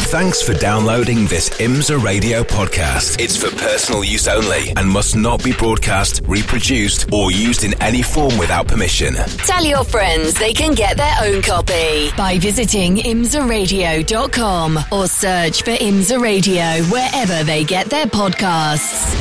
Thanks for downloading this IMSA Radio podcast. It's for personal use only and must not be broadcast, reproduced, or used in any form without permission. Tell your friends they can get their own copy by visiting imsaradio.com or search for IMSA Radio wherever they get their podcasts.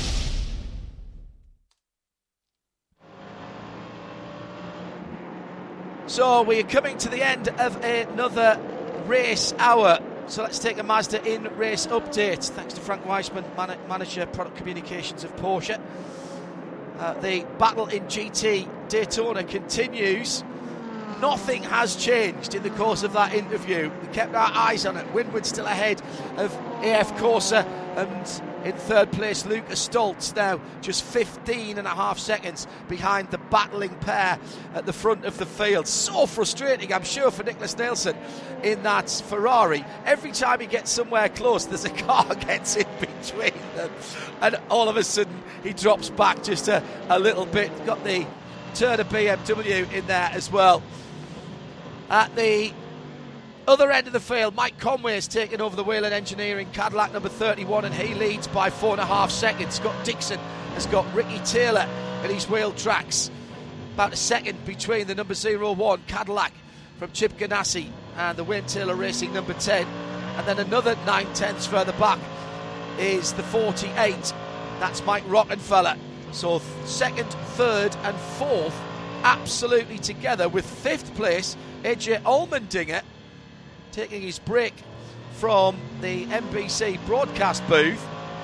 So we are coming to the end of another race hour. So let's take a Mazda in-race update. Thanks to Frank Weissman, Manager Product Communications of Porsche. The battle in GT Daytona continues. Nothing has changed in the course of that interview. We kept our eyes on it. Winward still ahead of AF Corsa, and in third place Lucas Stoltz now just 15.5 seconds behind the battling pair at the front of the field. So frustrating, I'm sure, for Nicholas Nielsen in that Ferrari. Every time he gets somewhere close, there's a car gets in between them, and all of a sudden he drops back just a little bit. Got the Turner BMW in there as well. At the other end of the field, Mike Conway has taken over the Whelen Engineering Cadillac number 31, and he leads by 4.5 seconds. Scott Dixon has got Ricky Taylor in his wheel tracks. About a second between the number 01 Cadillac from Chip Ganassi and the Wayne Taylor Racing number 10. And then another 9/10 further back is the 48. That's Mike Rockenfeller. So second, third and fourth absolutely together, with fifth place AJ Allmendinger taking his break from the NBC broadcast booth.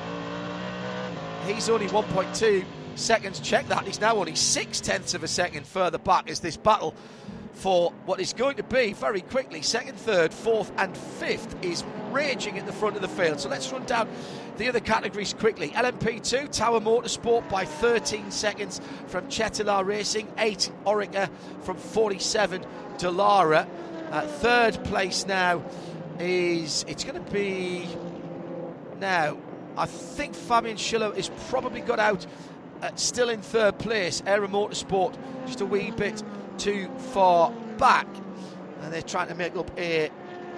He's only 1.2 seconds, check that, he's now only 0.6 of a second further back as this battle for what is going to be very quickly second, third, fourth and fifth is raging at the front of the field. So let's run down the other categories quickly. LMP2, Tower Motorsport by 13 seconds from Chetila Racing, 8 Orica from 47 Dallara. Third place now it's going to be now, I think Fabian Schiller is probably got out, still in third place. Aero Motorsport just a wee bit too far back, and they're trying to make up a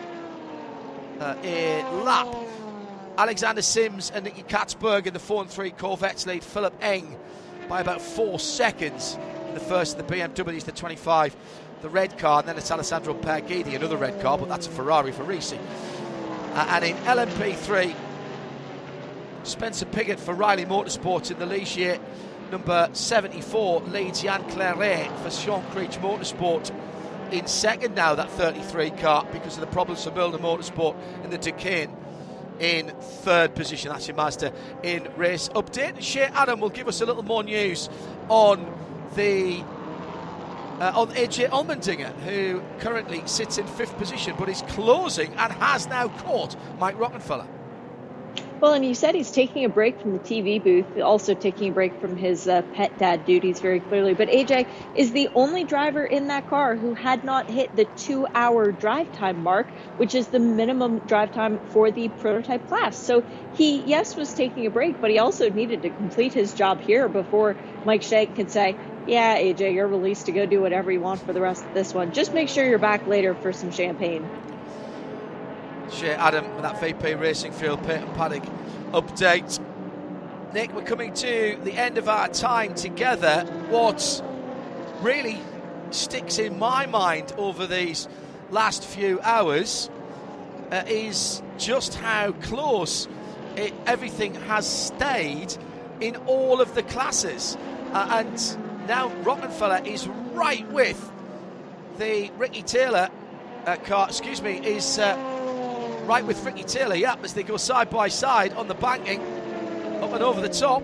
lap. Alexander Sims and Nicky Katzberg in the 4 and 3 Corvettes lead Philip Eng by about 4 seconds in the first of the BMWs, the 25, the red car, and then it's Alessandro Perghidi, another red car, but that's a Ferrari for Risi. And in LMP3, Spencer Piggott for Riley Motorsports in the Ligier number 74 leads Jan Claret for Sean Creech Motorsport in second now, that 33 car, because of the problems for Milner Motorsport in the Duquesne in third position. That's your Mazda in race update. Shea Adam will give us a little more news on the on AJ Allmendinger, who currently sits in fifth position but is closing and has now caught Mike Rockenfeller. Well, and you said he's taking a break from the TV booth, also taking a break from his pet dad duties very clearly. But AJ is the only driver in that car who had not hit the 2-hour drive time mark, which is the minimum drive time for the prototype class. So he, yes, was taking a break, but he also needed to complete his job here before Mike Shank can say, yeah, AJ, you're released to go do whatever you want for the rest of this one. Just make sure you're back later for some champagne. Shea Adam with that VP Racing Fuel Pit and Paddock update. Nick, we're coming to the end of our time together. What really sticks in my mind over these last few hours is just how close everything has stayed in all of the classes. And now Rockenfeller is right with the Ricky Taylor car, is right with Ricky Taylor, as they go side by side on the banking, up and over the top.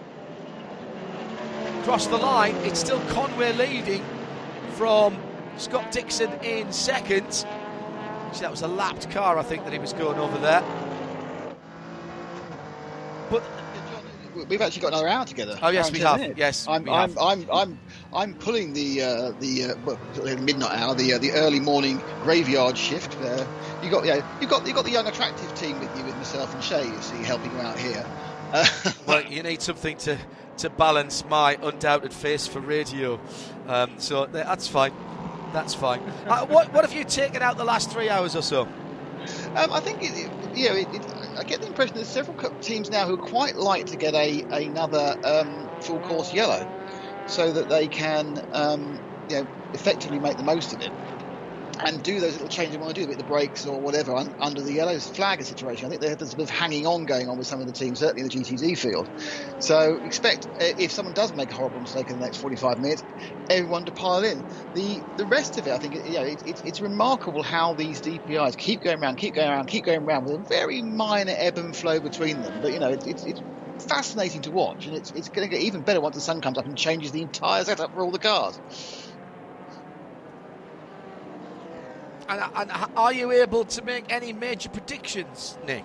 Across the line, it's still Conway leading from Scott Dixon in second. Actually, that was a lapped car, I think, that he was going over there. But we've actually got another hour together. Oh yes, we have. Yes, I'm pulling the midnight hour, the early morning graveyard shift. You got the young attractive team with you, with myself and Shay. You see, helping you out here. Well, you need something to balance my undoubted face for radio, so that's fine. That's fine. What have you taken out the last 3 hours or so? I think I get the impression there's several teams now who quite like to get another full course yellow, so that they can effectively make the most of it and do those little changes they want to do, with the brakes or whatever under the yellow flag situation. I think there's a bit of hanging on going on with some of the teams, certainly in the GTD field. So expect, if someone does make a horrible mistake in the next 45 minutes, everyone to pile in. The rest of it, I think, it's remarkable how these DPIs keep going around with a very minor ebb and flow between them. But it's fascinating to watch, and it's going to get even better once the sun comes up and changes the entire setup for all the cars. And are you able to make any major predictions, Nick?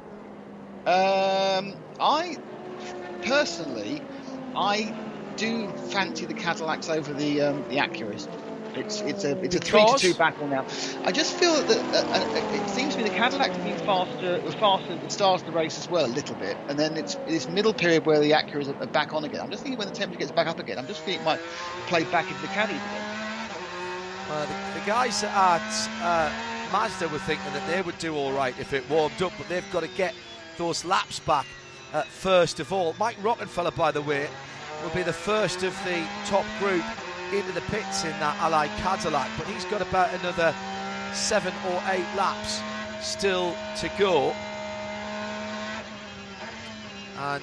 I personally do fancy the Cadillacs over the Acuras. It's a 3-2 battle now. I just feel that it seems to me the Cadillacs have been faster at the start of the race as well, a little bit, and then it's this middle period where the Acuras are back on again. I'm just thinking when the temperature gets back up again, I'm just thinking it might play back into the Caddies again. The guys at Mazda were thinking that they would do all right if it warmed up, but they've got to get those laps back first of all. Mike Rockenfeller, by the way, will be the first of the top group into the pits in that Ally Cadillac, but he's got about another 7 or 8 laps still to go. And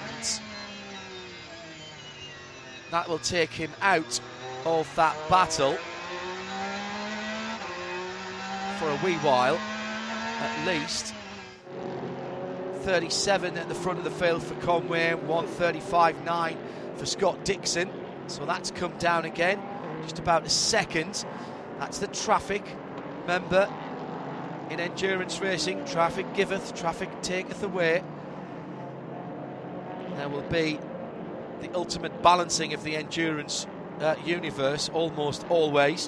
that will take him out of that battle for a wee while, at least. 37 at the front of the field for Conway, 1:35.9 for Scott Dixon. So that's come down again, just about a second. That's the traffic. Remember, in endurance racing, traffic giveth, traffic taketh away. There will be the ultimate balancing of the endurance universe, almost always.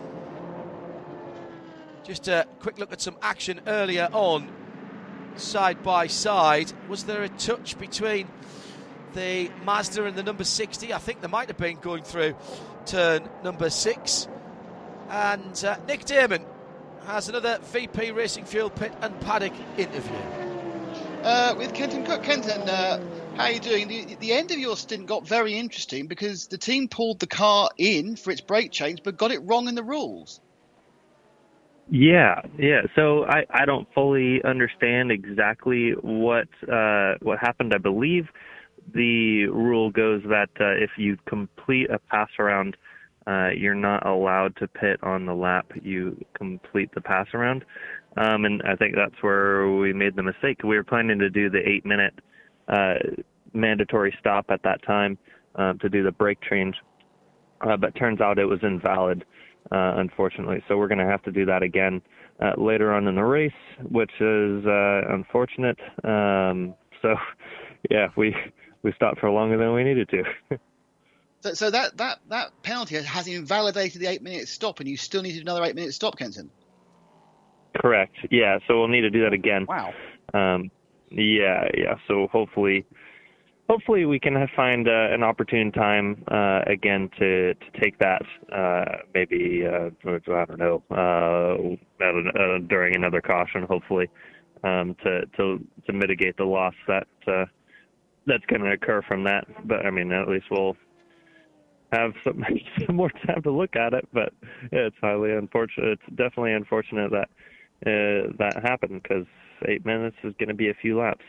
Just a quick look at some action earlier on, side by side. Was there a touch between the Mazda and the number 60? I think there might have been going through turn number 6. And Nick Damon has another VP Racing Fuel Pit and Paddock interview. With Kenton Cook. Kenton, how are you doing? The end of your stint got very interesting because the team pulled the car in for its brake change but got it wrong in the rules. Yeah. So I don't fully understand exactly what happened. I believe the rule goes that if you complete a pass around, you're not allowed to pit on the lap you complete the pass around. And I think that's where we made the mistake. We were planning to do the 8-minute mandatory stop at that time to do the brake change, but turns out it was invalid. Unfortunately, so we're going to have to do that again later on in the race, which is unfortunate. So, yeah, we stopped for longer than we needed to. So that penalty has invalidated the 8-minute stop, and you still need another 8-minute stop, Kenton. Correct. Yeah. So we'll need to do that again. Wow. Yeah. So hopefully we can find an opportune time again to take that. Maybe I don't know during another caution. Hopefully to mitigate the loss that's going to occur from that. But I mean, at least we'll have some more time to look at it. But yeah, it's highly unfortunate. It's definitely unfortunate that that happened, because 8 minutes is going to be a few laps.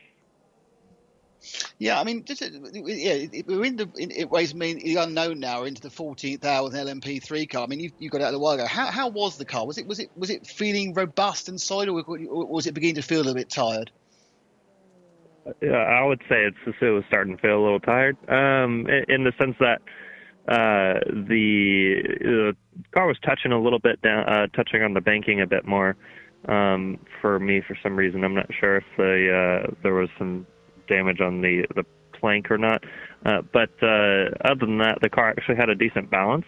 Yeah, I mean, we're in the unknown now, or into the 14th hour with an LMP3 car. I mean, you got out a while ago. How was the car? Was it feeling robust and solid, or was it beginning to feel a little bit tired? Yeah, I would say it was starting to feel a little tired, in the sense that the car was touching a little bit down, touching on the banking a bit more. For me, for some reason, I'm not sure if there was some damage on the plank or not. But other than that, the car actually had a decent balance.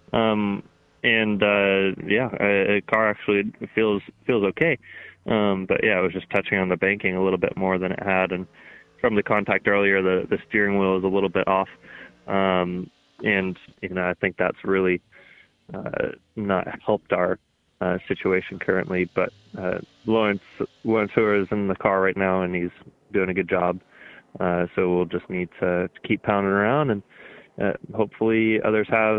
The car actually feels okay. But yeah, it was just touching on the banking a little bit more than it had. And from the contact earlier, the steering wheel was a little bit off. And I think that's really not helped our situation currently. But Lawrence Hoover is in the car right now, and he's doing a good job. So we'll just need to keep pounding around, and hopefully others have.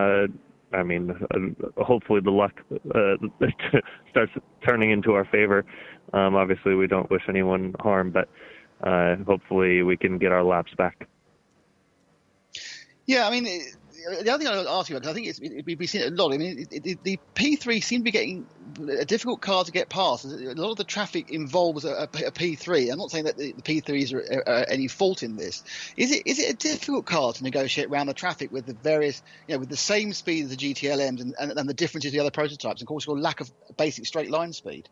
Hopefully the luck starts turning into our favor. Obviously, we don't wish anyone harm, but hopefully we can get our laps back. Yeah, I mean, the other thing I want to ask you about, because I think we've seen it a lot. I mean, the P3 seemed to be getting a difficult car to get past. A lot of the traffic involves a P3. I'm not saying that the P3s are any fault in this. Is it a difficult car to negotiate around the traffic with the various, with the same speed as the GTLMs and the differences of the other prototypes, and of course your lack of basic straight line speed?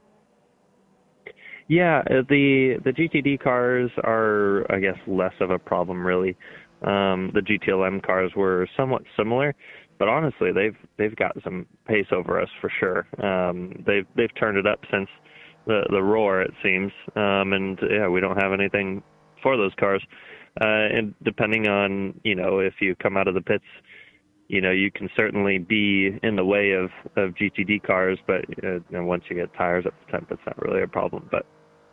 Yeah, the GTD cars are, I guess, less of a problem really. The GTLM cars were somewhat similar, but honestly, they've got some pace over us for sure. They've turned it up since the Roar, it seems, and yeah, we don't have anything for those cars. And depending on if you come out of the pits, you can certainly be in the way of GTD cars, but once you get tires up to temp, it's not really a problem. But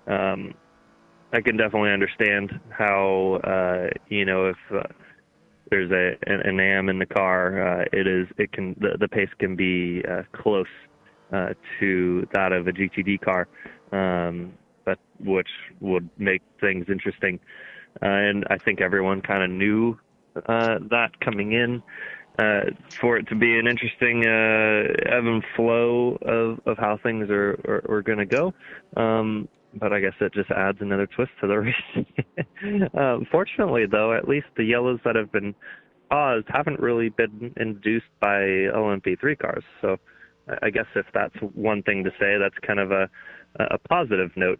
I can definitely understand how, if there's an AM in the car, the pace can be close to that of a GTD car, but which would make things interesting. And I think everyone kind of knew that coming in, for it to be an interesting ebb and flow of how things are going to go. But I guess it just adds another twist to the race. Fortunately, though, at least the yellows that have been caused haven't really been induced by LMP3 cars. So I guess if that's one thing to say, that's kind of a positive note.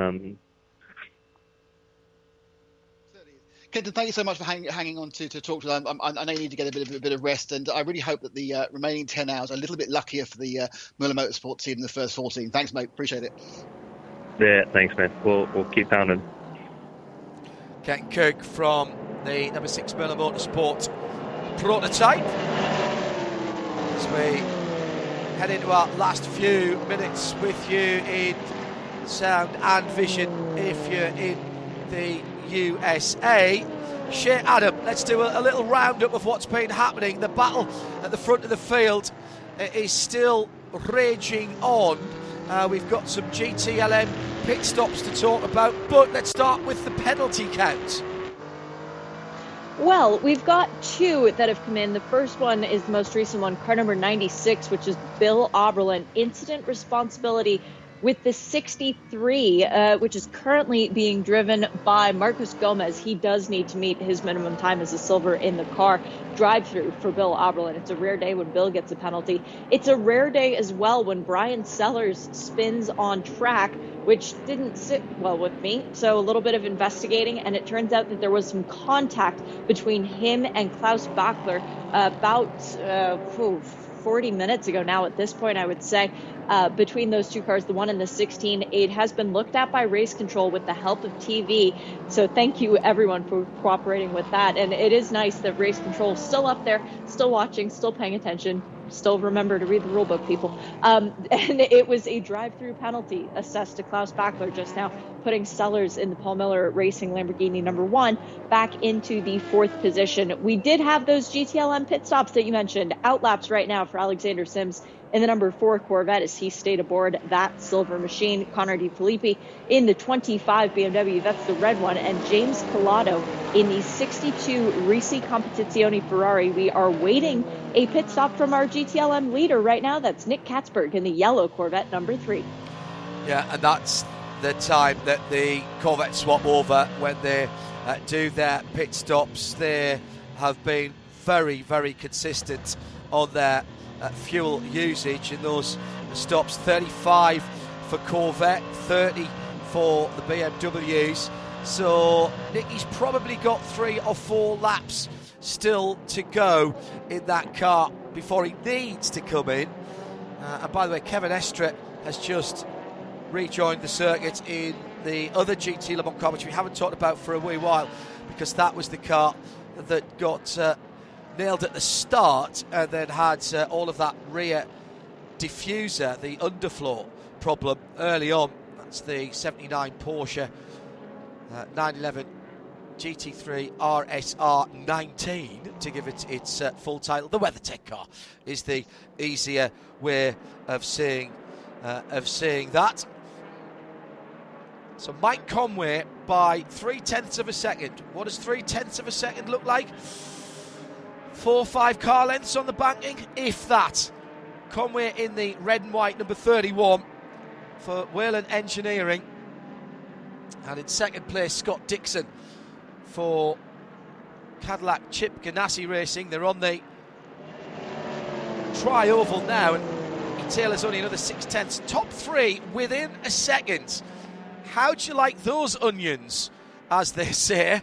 Kenton, thank you so much for hanging on to talk to them. I know you need to get a bit of rest, and I really hope that the remaining 10 hours are a little bit luckier for the Muller Motorsport team in the first 14. Thanks, mate. Appreciate it. Yeah, thanks, man. We'll keep pounding. Ken Kirk from the number 6 Muller Motorsport prototype. As we head into our last few minutes with you in sound and vision if you're in the USA. Shea Adam, let's do a little roundup of what's been happening. The battle at the front of the field is still raging on. We've got some GTLM pit stops to talk about, but let's start with the penalty count. Well, we've got two that have come in. The first one is the most recent one, car number 96, which is Bill Oberlin. Incident responsibility with the 63, which is currently being driven by Marcos Gomez. He does need to meet his minimum time as a silver in the car drive-through for Bill Oberlin. It's a rare day when Bill gets a penalty. It's a rare day as well when Brian Sellers spins on track, which didn't sit well with me. So a little bit of investigating, and it turns out that there was some contact between him and Klaus Bachler about 40 minutes ago now at this point, I would say, between those two cars, the one and the 16. It has been looked at by Race Control with the help of TV. So thank you, everyone, for cooperating with that. And it is nice that Race Control is still up there, still watching, still paying attention. Still remember to read the rule book, people. And it was a drive-through penalty assessed to Klaus Bachler just now, putting Sellers in the Paul Miller Racing Lamborghini number 1 back into the 4th position. We did have those GTLM pit stops that you mentioned. Outlaps right now for Alexander Sims in the number 4 Corvette as he stayed aboard that silver machine. Connor DiFilippi in the 25 BMW, that's the red one, and James Collado in the 62 Risi Competizione Ferrari. We are waiting a pit stop from our GTLM leader right now. That's Nick Katzberg in the yellow Corvette number 3. Yeah, and that's the time that the Corvette swap over when they do their pit stops. They have been very, very consistent on their fuel usage in those stops. 35 for Corvette, 30 for the BMWs. So Nicky's probably got 3 or 4 laps still to go in that car before he needs to come in. And by the way, Kevin Estre has just rejoined the circuit in the other GT Le Mans car, which we haven't talked about for a wee while, because that was the car that got nailed at the start and then had all of that rear diffuser, the underfloor problem early on. That's the 79 Porsche 911 GT3 RSR 19, to give it its full title. The WeatherTech car is the easier way of saying that. So Mike Conway by 0.3 of a second. What does 0.3 of a second look like? 4 or 5 car lengths on the banking, if that. Conway in the red and white number 31 for Whelen Engineering. And in second place, Scott Dixon for Cadillac Chip Ganassi Racing. They're on the tri-oval now, and he tailors only another 0.6. Top 3 within a second. How'd you like those onions, as they say?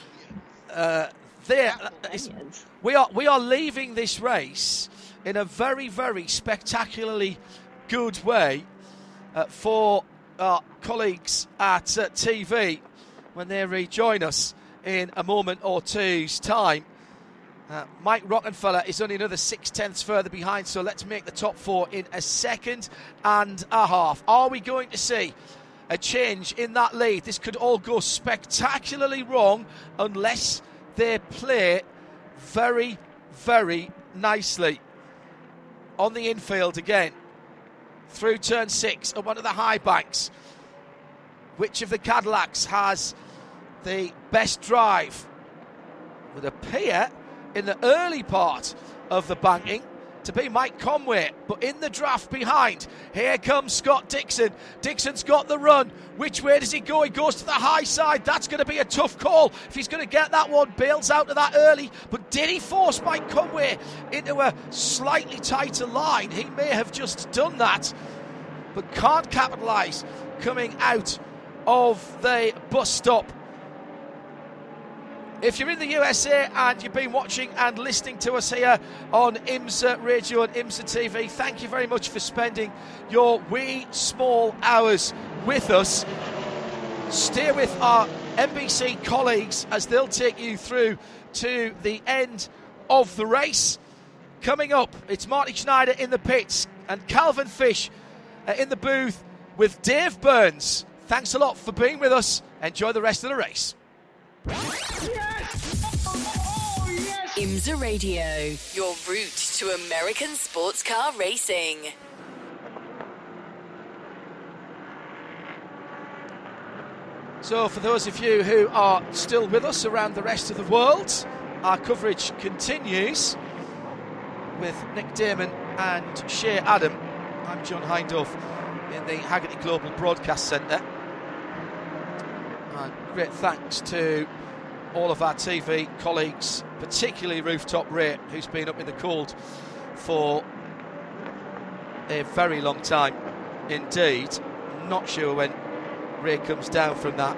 We are leaving this race in a very, very spectacularly good way for our colleagues at TV when they rejoin us in a moment or two's time. Mike Rockenfeller is only another 0.6 further behind, so let's make the top 4 in a second and a half. Are we going to see a change in that lead? This could all go spectacularly wrong unless they play very, very nicely. On the infield again, through turn 6 and one of the high banks. Which of the Cadillacs has the best drive? Would appear in the early part of the banking to be Mike Conway, but in the draft behind, here comes Scott Dixon. Dixon's got the run. Which way does he go? He goes to the high side. That's going to be a tough call if he's going to get that one. Bails out of that early, but did he force Mike Conway into a slightly tighter line? He may have just done that, but can't capitalise coming out of the bus stop. If you're in the USA and you've been watching and listening to us here on IMSA Radio and IMSA TV, thank you very much for spending your wee small hours with us. Stay with our NBC colleagues as they'll take you through to the end of the race. Coming up, it's Marty Schneider in the pits and Calvin Fish in the booth with Dave Burns. Thanks a lot for being with us. Enjoy the rest of the race. IMSA Radio, your route to American sports car racing. So for those of you who are still with us around the rest of the world, our coverage continues with Nick Damon and Shea Adam. I'm John Hindhaugh in the Haggerty Global Broadcast Centre. And great thanks to all of our TV colleagues, particularly Rooftop Ray, who's been up in the cold for a very long time indeed. Not sure when Ray comes down from that.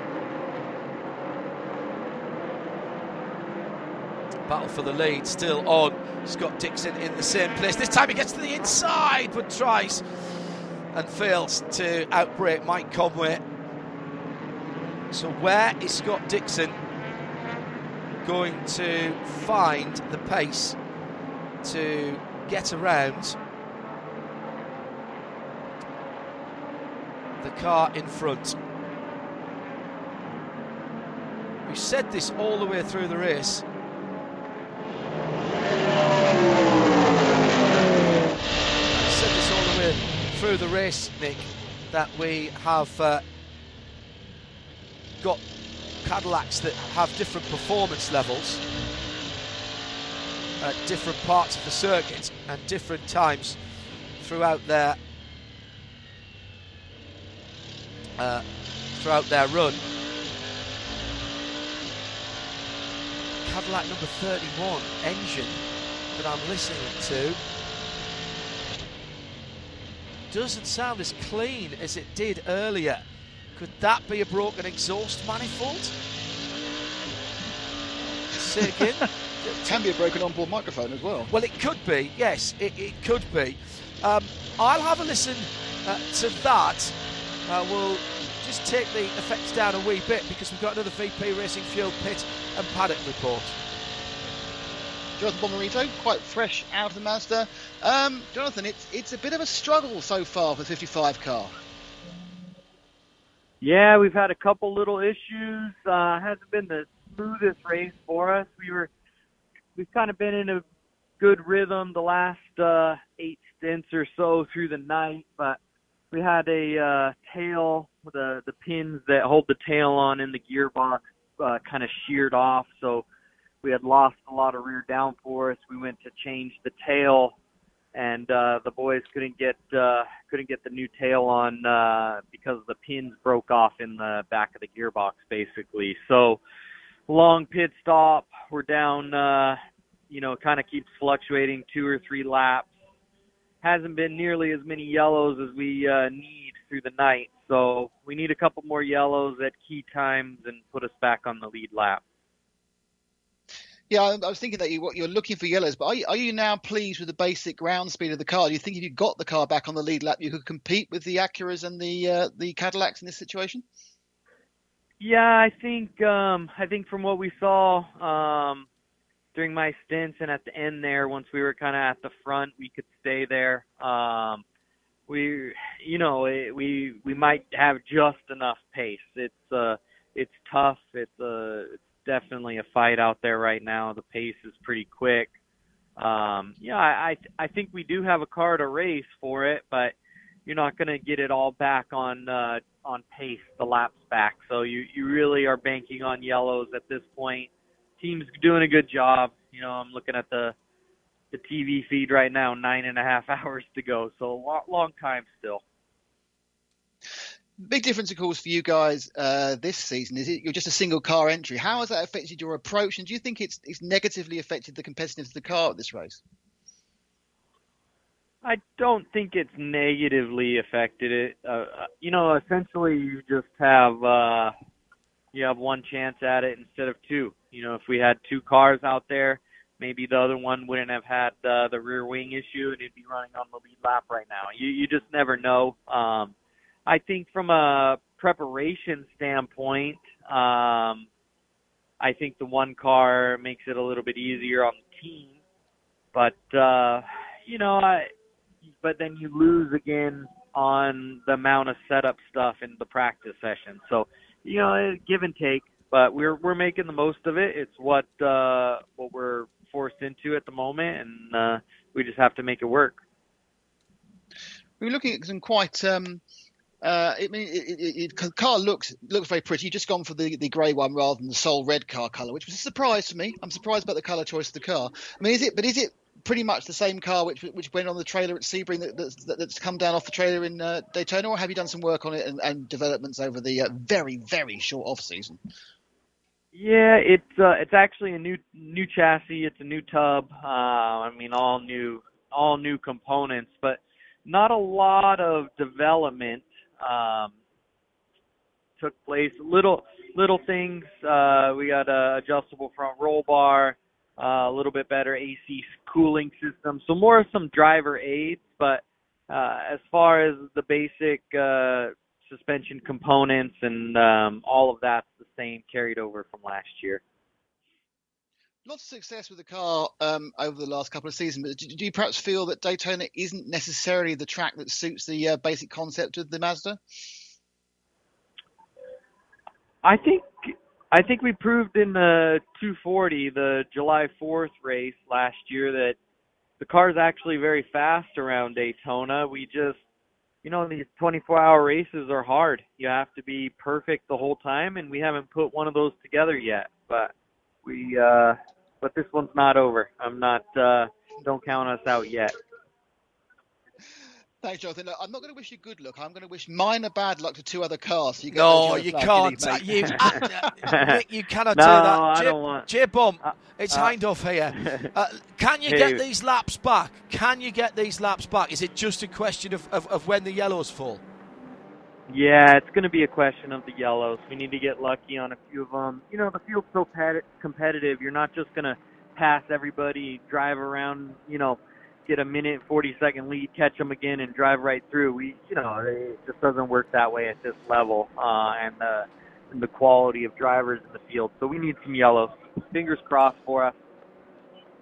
Battle for the lead still on. Scott Dixon in the same place. This time he gets to the inside, but tries and fails to outbrake Mike Conway. So where is Scott Dixon going to find the pace to get around the car in front? We said this all the way through the race. Through the race, Nick, that we have got Cadillacs that have different performance levels at different parts of the circuit and different times throughout their run. Cadillac number 31 engine that I'm listening to doesn't sound as clean as it did earlier. Could that be a broken exhaust manifold? Say again. It can be a broken onboard microphone as well. Well, it could be, yes, it could be. I'll have a listen to that. We'll just take the effects down a wee bit because we've got another VP Racing Fuel pit and paddock report. Jonathan Bomarito, quite fresh out of the Mazda. Jonathan, it's a bit of a struggle so far for the 55 car. Yeah, we've had a couple little issues. Hasn't been the smoothest race for us. We've kind of been in a good rhythm the last 8 stints or so through the night, but we had a tail, the pins that hold the tail on in the gearbox kind of sheared off, so we had lost a lot of rear downforce. We went to change the tail, and the boys couldn't get the new tail on because the pins broke off in the back of the gearbox, basically. So long pit stop. We're down, kind of keeps fluctuating 2 or 3 laps. Hasn't been nearly as many yellows as we need through the night. So we need a couple more yellows at key times and put us back on the lead lap. Yeah, I was thinking that you're looking for yellows, but are you now pleased with the basic ground speed of the car? Do you think if you got the car back on the lead lap, you could compete with the Acuras and the Cadillacs in this situation? Yeah, I think from what we saw during my stints and at the end there, once we were kind of at the front, we could stay there. We might have just enough pace. It's tough. It's definitely a fight out there right now. The pace is pretty quick. I think we do have a car to race for it, but you're not going to get it all back on pace the laps back. So you really are banking on yellows at this point. Team's doing a good job. I'm looking at the TV feed right now, 9.5 hours to go. So a long time still. Big difference, of course, for you guys this season is you're just a single car entry. How has that affected your approach, and do you think it's negatively affected the competitiveness of the car at this race? I don't think it's negatively affected it. Essentially you just have one chance at it instead of 2. If we had 2 cars out there, maybe the other one wouldn't have had the rear wing issue and it'd be running on the lead lap right now. You just never know. I think from a preparation standpoint, I think the one car makes it a little bit easier on the team. But, but then you lose again on the amount of setup stuff in the practice session. So, give and take, but we're making the most of it. It's what we're forced into at the moment, and we just have to make it work. We're looking at some quite the car looks very pretty. You've just gone for the grey one rather than the Sol red car colour, which was a surprise for me. I'm surprised about the colour choice of the car. I mean, is it pretty much the same car which went on the trailer at Sebring that's come down off the trailer in Daytona, or have you done some work on it and developments over the very, very short off season? Yeah, it's actually a new chassis. It's a new tub. All new components, but not a lot of development took place. Little things. We got a adjustable front roll bar, a little bit better AC cooling system. So more of some driver aids, but as far as the basic suspension components and all of that's the same, carried over from last year. Lots of success with the car over the last couple of seasons, but do you perhaps feel that Daytona isn't necessarily the track that suits the basic concept of the Mazda? I think we proved in the 240, the July 4th race last year, that the car's actually very fast around Daytona. We just, these 24-hour races are hard. You have to be perfect the whole time, and we haven't put one of those together yet. But but this one's not over. Don't count us out yet. Thanks, Jonathan. Look, I'm not going to wish you good luck. I'm going to wish minor bad luck to 2 other cars. So you can't. Rick, you cannot do that. I don't want. J-Bump, it's Hindhaugh here. Can you get these laps back? Is it just a question of when the yellows fall? Yeah, it's going to be a question of the yellows. We need to get lucky on a few of them. The field's so competitive. You're not just going to pass everybody, drive around, get a minute, 40-second lead, catch them again, and drive right through. It just doesn't work that way at this level and the quality of drivers in the field. So we need some yellows. Fingers crossed for us.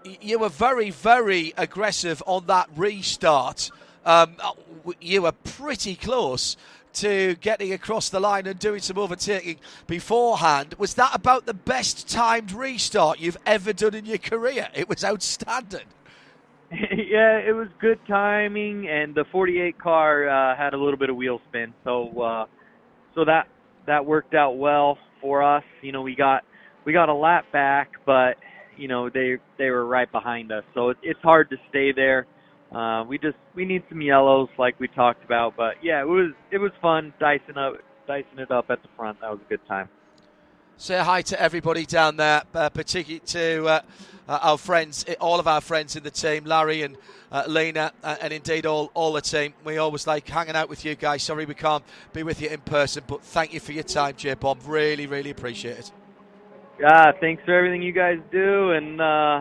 you were very, very aggressive on that restart. You were pretty close to getting across the line and doing some overtaking beforehand. Was that about the best timed restart you've ever done in your career? It was outstanding. Yeah, it was good timing, and the 48 car had a little bit of wheel spin, so that worked out well for us. You know, we got a lap back, but you know they were right behind us, so it's hard to stay there. We need some yellows like we talked about, but yeah, it was fun dicing it up at the front. That was a good time. Say hi to everybody down there, particularly to our friends, all of our friends in the team, Larry and Lena, and indeed all the team. We always like hanging out with you guys. Sorry we can't be with you in person, but thank you for your time, J-Bob. Really, really appreciate it. Thanks for everything you guys do, and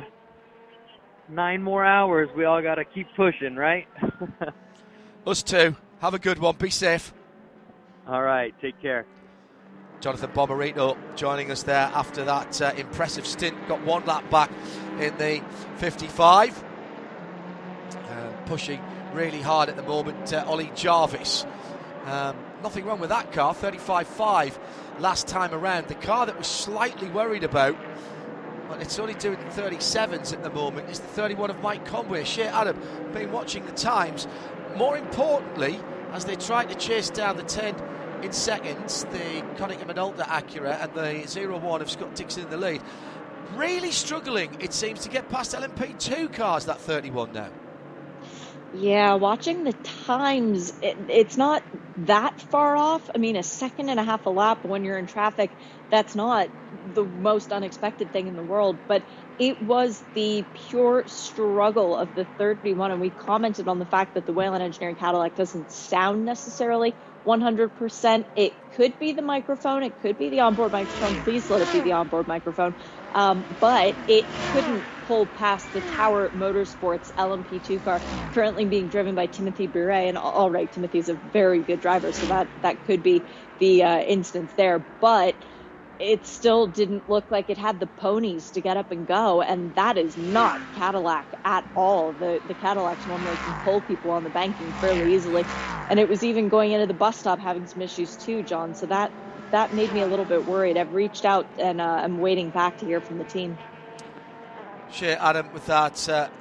9 more hours. We all got to keep pushing, right? Us too. Have a good one. Be safe. All right. Take care. Jonathan Bomarito joining us there after that impressive stint. Got 1 lap back in the 55. Pushing really hard at the moment, Ollie Jarvis. Nothing wrong with that car, 35.5 last time around. The car that was slightly worried about, but it's only doing 37s at the moment, is the 31 of Mike Conway. Shea Adam, been watching the times. More importantly, as they try to chase down the 10 in seconds, the Konica Minolta Acura and the 0-1 of Scott Dixon in the lead. Really struggling, it seems, to get past LMP2 cars, that 31 now. Yeah, watching the times, it's not that far off. I mean, 1.5 seconds a lap when you're in traffic, that's not the most unexpected thing in the world. But it was the pure struggle of the 31, and we commented on the fact that the Whelen Engineering Cadillac doesn't sound necessarily 100%. It could be the microphone. It could be the onboard microphone. Please let it be the onboard microphone. But it couldn't pull past the Tower Motorsports LMP2 car, currently being driven by Timothy Buret. And all right, Timothy's a very good driver, so that could be the instance there. But it still didn't look like it had the ponies to get up and go, and that is not Cadillac at all. The Cadillac's one that can pull people on the banking fairly easily, and it was even going into the bus stop having some issues too, John. So that made me a little bit worried. I've reached out and I'm waiting back to hear from the team. Shea Adam with that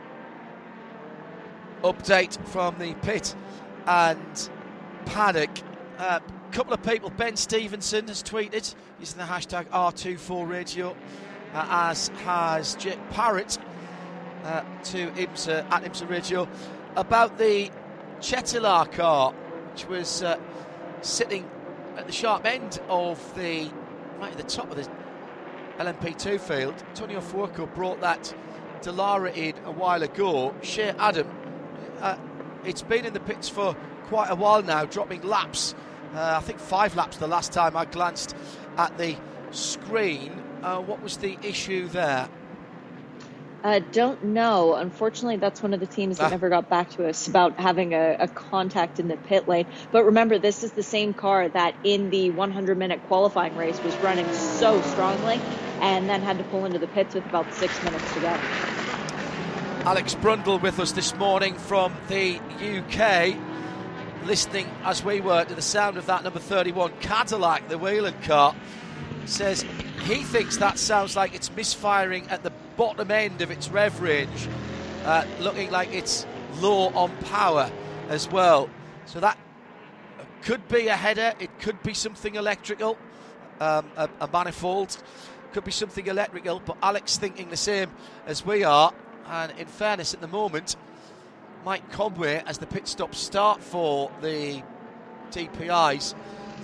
update from the pit and paddock. Couple of people. Ben Stevenson has tweeted using the hashtag R24Radio, as has Jake Parrott to IMSA at IMSA Radio, about the Chettilar car, which was sitting at the sharp end of right at the top of the LMP2 field. Antonio Fuoco brought that Dallara in a while ago. Shea Adam, it's been in the pits for quite a while now, dropping laps. I think 5 laps the last time I glanced at the screen. What was the issue there? Don't know. Unfortunately, that's one of the teams that never got back to us about having a contact in the pit lane. But remember, this is the same car that in the 100-minute qualifying race was running so strongly and then had to pull into the pits with about 6 minutes to go. Alex Brundle with us this morning from the UK, listening as we were to the sound of that number 31 Cadillac, the Whelen car, says he thinks that sounds like it's misfiring at the bottom end of its rev range, looking like it's low on power as well. So that could be a header, it could be something electrical, a manifold, could be something electrical, but Alex thinking the same as we are. And in fairness, at the moment, Mike Conway, as the pit stops start for the DPIs,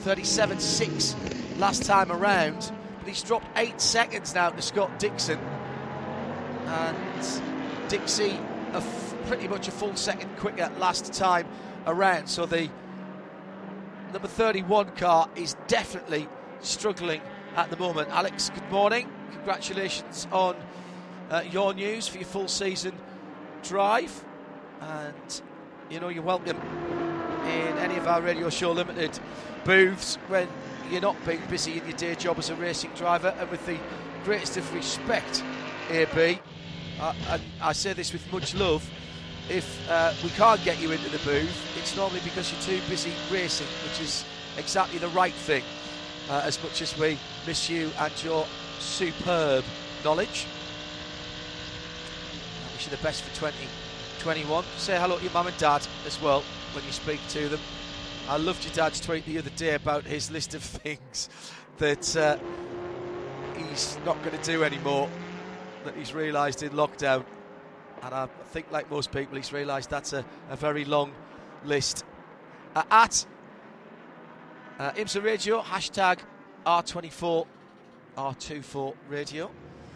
37.6 last time around, but he's dropped 8 seconds now to Scott Dixon, and Dixie pretty much a full second quicker last time around. So the number 31 car is definitely struggling at the moment. Alex, good morning. Congratulations on your news for your full season drive. And you know you're welcome in any of our Radio Show Limited booths when you're not being busy in your day job as a racing driver. And with the greatest of respect, AB, and I say this with much love, if we can't get you into the booth, it's normally because you're too busy racing, which is exactly the right thing, as much as we miss you and your superb knowledge. I wish you the best for 2021. Say hello to your mum and dad as well when you speak to them. I loved your dad's tweet the other day about his list of things that he's not going to do anymore, that he's realised in lockdown. And I think, like most people, he's realised that's a very long list. At IMSA Radio, hashtag R24, R24 Radio.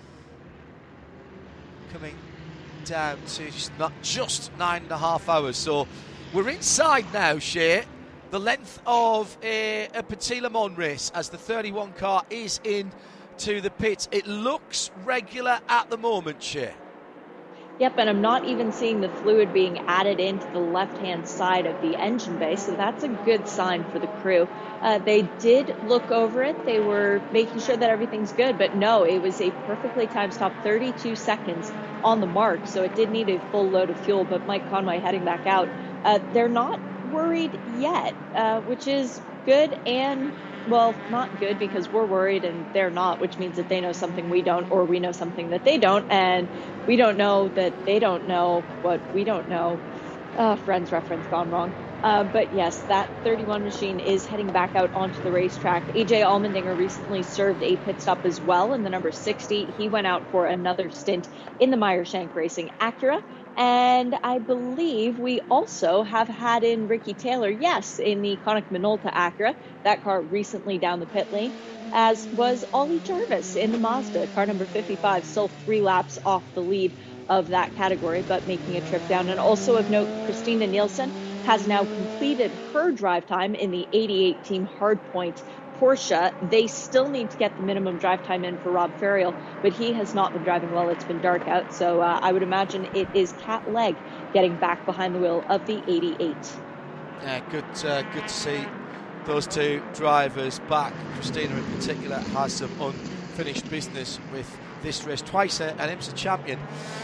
Coming down to just 9.5 hours. So we're inside now, Shea. The length of a Petit Le Mans race as the 31 car is in to the pits. It looks regular at the moment, Shea. Yep, and I'm not even seeing the fluid being added into the left-hand side of the engine bay, so that's a good sign for the crew. They did look over it. They were making sure that everything's good, but no, it was a perfectly timed stop, 32 seconds on the mark, so it did need a full load of fuel, but Mike Conway heading back out. They're not worried yet, which is good and, well, not good because we're worried and they're not, which means that they know something we don't, or we know something that they don't, and we don't know that they don't know what we don't know. Friends reference gone wrong. But yes, that 31 machine is heading back out onto the racetrack. AJ Allmendinger recently served a pit stop as well in the number 60. He went out for another stint in the Meyer-Shank Racing Acura. And I believe we also have had in Ricky Taylor, yes, in the Konica Minolta Acura, that car recently down the pit lane, as was Ollie Jarvis in the Mazda, car number 55, still 3 laps off the lead of that category, but making a trip down. And also of note, Christina Nielsen has now completed her drive time in the 88 Team Hardpoint Porsche. They still need to get the minimum drive time in for Rob Ferriel, but he has not been driving well. It's been dark out, so I would imagine it is Cat Legg getting back behind the wheel of the 88. Yeah, good to see those two drivers back. Christina in particular has some unfinished business with this race. Twice an IMSA champion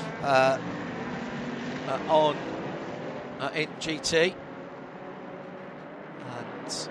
in GT. And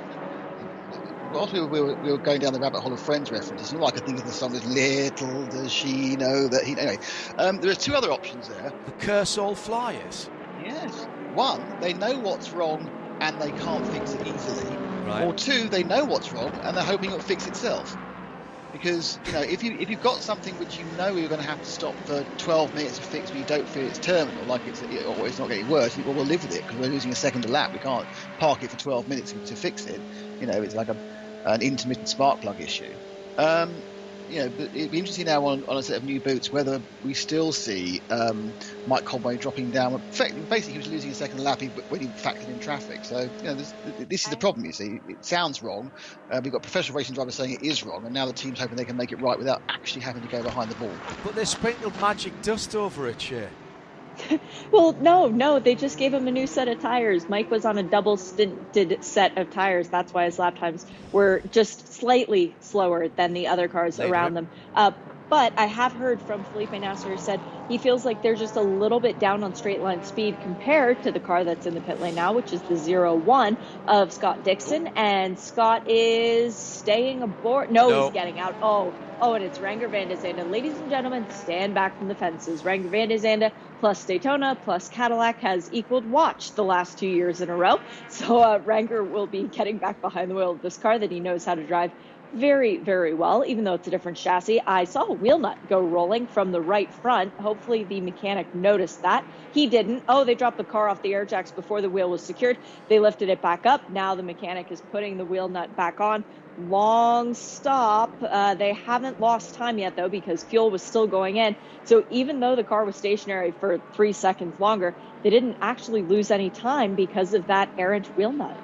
whilst we were going down the rabbit hole of Friends references, all I could think of the song is "Little Does She Know That He." Anyway, there are 2 other options there. The Curse All Flyers. Yes. 1, they know what's wrong and they can't fix it easily. Right. Or 2, they know what's wrong and they're hoping it'll fix itself. Because if you've got something which you know you're going to have to stop for 12 minutes to fix, but you don't feel it's terminal, like it's not getting worse, well, we'll live with it because we're losing a second a lap. We can't park it for 12 minutes to fix it. It's like an intermittent spark plug issue. But it'd be interesting now on a set of new boots whether we still see Mike Conway dropping down. Basically, he was losing a second lap when he factored in traffic. So this is the problem. You see, it sounds wrong. We've got professional racing drivers saying it is wrong, and now the team's hoping they can make it right without actually having to go behind the ball. But they sprinkled magic dust over it, Shea. Well, no, they just gave him a new set of tires. Mike was on a double stinted set of tires. That's why his lap times were just slightly slower than the other cars around them. But I have heard from Felipe Nasser, who said he feels like they're just a little bit down on straight line speed compared to the car that's in the pit lane now, which is the 0-1 of Scott Dixon. And Scott is staying aboard. No, he's getting out. Oh, and it's Renger van der Zande. Ladies and gentlemen, stand back from the fences. Renger van der Zande plus Daytona plus Cadillac has equaled Watch the last 2 years in a row. So Renger will be getting back behind the wheel of this car that he knows how to drive very, very well, even though it's a different chassis. I saw a wheel nut go rolling from the right front. Hopefully the mechanic noticed that. He didn't. Oh, they dropped the car off the air jacks before the wheel was secured. They lifted it back up. Now the mechanic is putting the wheel nut back on. Long stop. They haven't lost time yet, though, because fuel was still going in. So even though the car was stationary for 3 seconds longer, they didn't actually lose any time because of that errant wheel nut.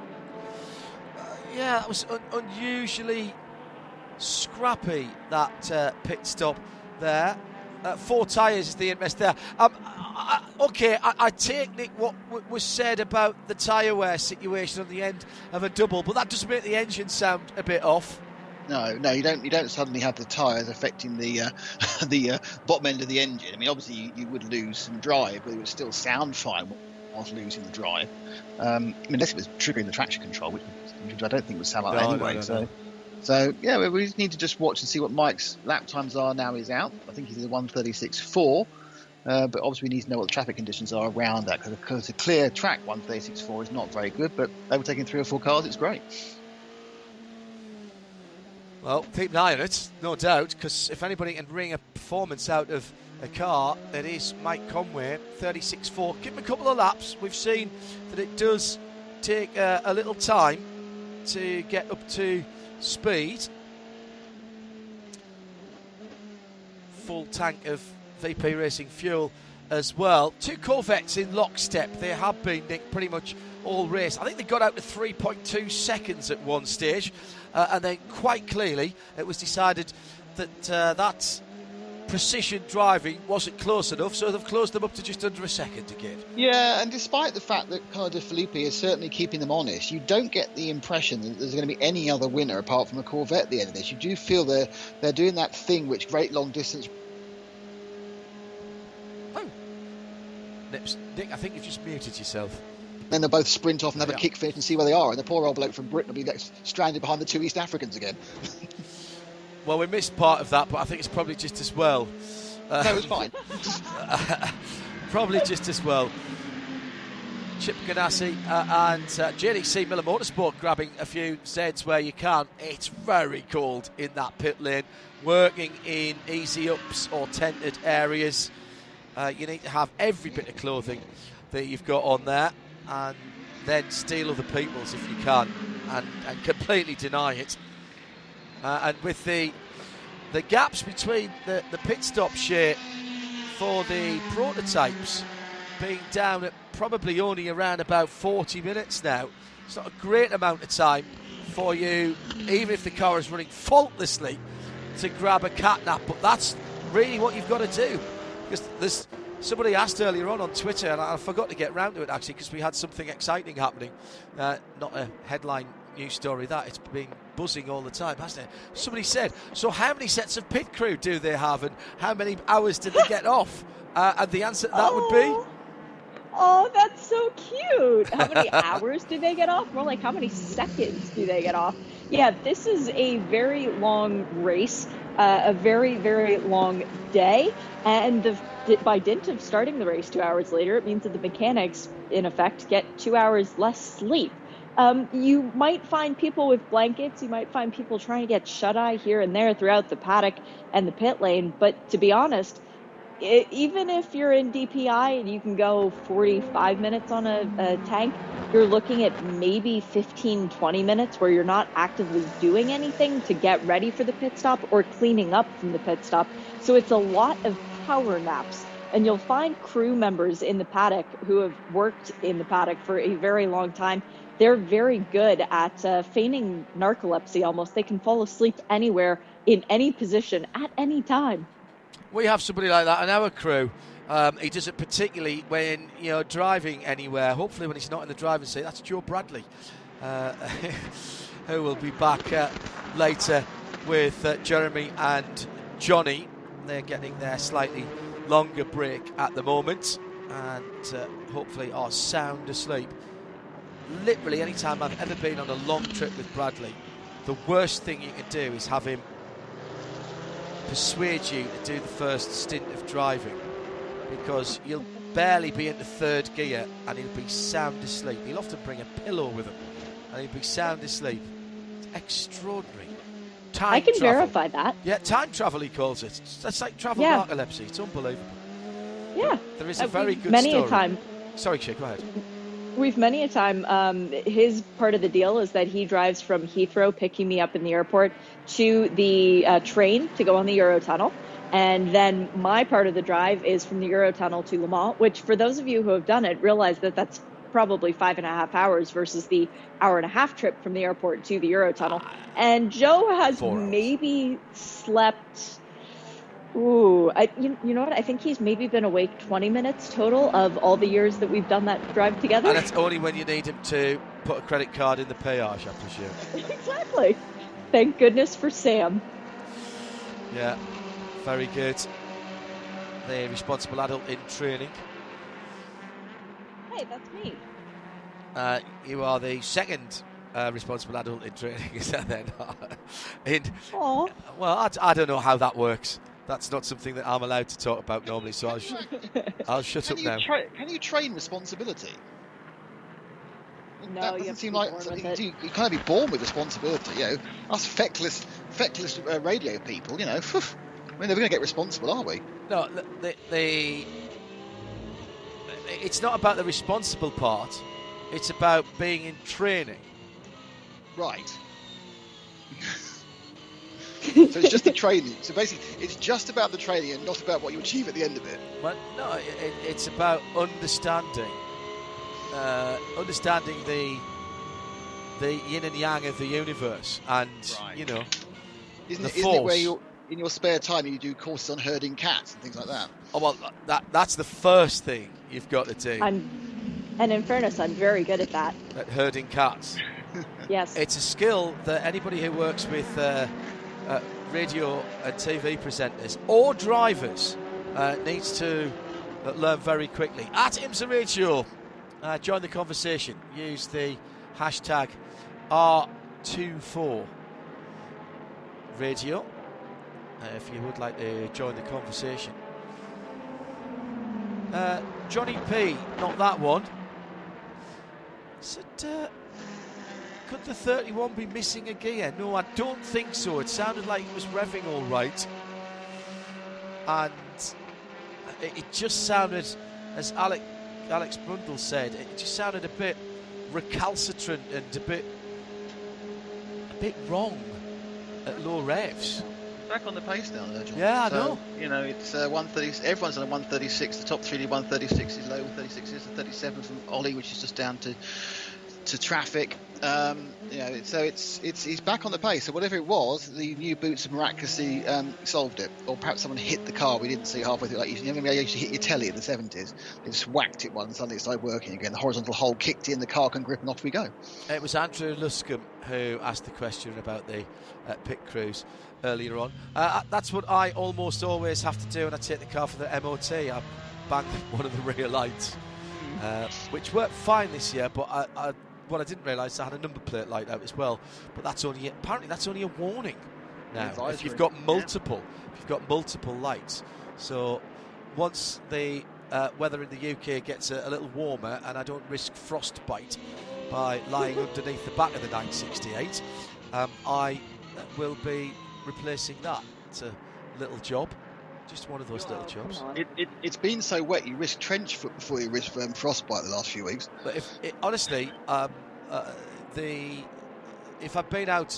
Yeah, it was unusually scrappy, that pit stop there. 4 tyres is the invest there. I take, Nick, what was said about the tyre wear situation on the end of a double, but that does make the engine sound a bit off. No, you don't. You don't suddenly have the tyres affecting the bottom end of the engine. I mean, obviously you would lose some drive, but it would still sound fine whilst losing the drive. Unless it was triggering the traction control, which I don't think would sound like that anyway. So yeah, we need to just watch and see what Mike's lap times are now he's out. I think he's a 1:36.4. But obviously we need to know what the traffic conditions are around that, because a clear track 1:36.4 is not very good, but overtaking 3 or 4 cars, it's great. Well, keep an eye on it, no doubt, because if anybody can wring a performance out of a car, it is Mike Conway, 36.4. Give him a couple of laps. We've seen that it does take a little time to get up to speed. Full tank of VP Racing fuel as well. 2 Corvettes in lockstep. They have been, Nick, pretty much all race. I think they got out to 3.2 seconds at one stage, and then quite clearly it was decided that that precision driving wasn't close enough, so they've closed them up to just under a second again. Yeah, and despite the fact that Carlo De Filippi is certainly keeping them honest, you don't get the impression that there's going to be any other winner apart from a Corvette at the end of this. You do feel they're doing that thing which great long distance. Nick, I think you've just muted yourself. Then they'll both sprint off and have a kick finish and see where they are, and the poor old bloke from Britain will be stranded behind the 2 East Africans again. Well, we missed part of that, but I think it's probably just as well. No, it's fine. Probably just as well. Chip Ganassi and JDC Miller Motorsport grabbing a few Zs where you can. It's very cold in that pit lane. Working in easy ups or tented areas. You need to have every bit of clothing that you've got on there, and then steal other people's if you can, and completely deny it. And with the gaps between the pit stop share for the prototypes being down at probably only around about 40 minutes now, it's not a great amount of time for you, even if the car is running faultlessly, to grab a catnap. But that's really what you've got to do. Because somebody asked earlier on Twitter, and I forgot to get round to it actually, because we had something exciting happening. Not a headline news story that, it's been buzzing all the time, hasn't it? Somebody said, so how many sets of pit crew do they have, and how many hours did they get off? And the answer to that would be... Oh, that's so cute. How many hours do they get off? More like how many seconds do they get off? Yeah, this is a very long race, a very, very long day. And by dint of starting the race 2 hours later, it means that the mechanics, in effect, get 2 hours less sleep. You might find people with blankets. You might find people trying to get shut-eye here and there throughout the paddock and the pit lane. But to be honest, even if you're in DPI and you can go 45 minutes on a tank, you're looking at maybe 15, 20 minutes where you're not actively doing anything to get ready for the pit stop or cleaning up from the pit stop. So it's a lot of power naps. And you'll find crew members in the paddock who have worked in the paddock for a very long time. They're very good at feigning narcolepsy almost. They can fall asleep anywhere, in any position, at any time. We have somebody like that in our crew. He does it particularly when you're driving anywhere. Hopefully when he's not in the driving seat. That's Joe Bradley, who will be back later with Jeremy and Johnny. They're getting their slightly longer break at the moment, and hopefully are sound asleep. Literally any time I've ever been on a long trip with Bradley, the worst thing you can do is have him persuade you to do the first stint of driving, because you'll barely be into third gear and he'll be sound asleep. He'll often bring a pillow with him and he'll be sound asleep. It's extraordinary. Time I can travel. Verify that. Yeah, time travel he calls it. That's like travel narcolepsy. It's unbelievable. Yeah. There is a very good many story. A time. Sorry, Chick, go ahead. We've many a time, his part of the deal is that he drives from Heathrow, picking me up in the airport, to the train to go on the Eurotunnel. And then my part of the drive is from the Eurotunnel to Le Mans, which for those of you who have done it, realize that that's probably 5.5 hours versus the hour-and-a-half trip from the airport to the Eurotunnel. And Joe has maybe slept... you know what? I think he's maybe been awake 20 minutes total of all the years that we've done that drive together. And it's only when you need him to put a credit card in the payage, I presume. Exactly. Thank goodness for Sam. Yeah, very good. The responsible adult in training. Hey, that's me. You are the second responsible adult in training, is that then? Aww. Well, I don't know how that works. That's not something that I'm allowed to talk about normally, so I'll shut up now. Can you train responsibility? No, that doesn't seem like something you do. You kind of be born with responsibility. You know, us feckless radio people. You know, we're never going to get responsible, are we? No, it's not about the responsible part. It's about being in training. Right. So it's just the training. So basically, it's just about the training and not about what you achieve at the end of it. Well, no, it's about understanding the yin and yang of the universe, and you know, isn't it where you in your spare time you do courses on herding cats and things like that? Oh well, that's the first thing you've got to do. And in fairness, I'm very good at that. At herding cats. Yes. It's a skill that anybody who works with radio and TV presenters or drivers needs to learn very quickly. At IMSA Radio, join the conversation. Use the hashtag R24 Radio if you would like to join the conversation. Johnny P, not that one. Said, could the 31 be missing a gear? No, I don't think so. It sounded like it was revving all right. And it just sounded, as Alex Brundle said, it just sounded a bit recalcitrant and a bit wrong at low revs. Back on the pace now, John. Yeah, I know. You know, it's 130. Everyone's on a 136. The top three did 136 is low. 36 is a 37 from Ollie, which is just down to traffic. You know, so it's he's back on the pace. So whatever it was, the new boots have miraculously solved it. Or perhaps someone hit the car we didn't see halfway through. Like you used to hit your telly in the 70s. They just whacked it once and suddenly it started working again. The horizontal hole kicked in, the car can grip, and off we go. It was Andrew Luscombe who asked the question about the pit crews earlier on. That's what I almost always have to do when I take the car for the MOT. I bang one of the rear lights, which worked fine this year, but what I didn't realise, I had a number plate light out as well. But apparently that's only a warning now. If you've got multiple lights. So once the weather in the UK gets a little warmer and I don't risk frostbite by lying underneath the back of the 968, I will be replacing that. It's a little job. Just one of those little jobs. It's been so wet, you risk trench foot before you risk frostbite the last few weeks. But honestly, if I'd been out,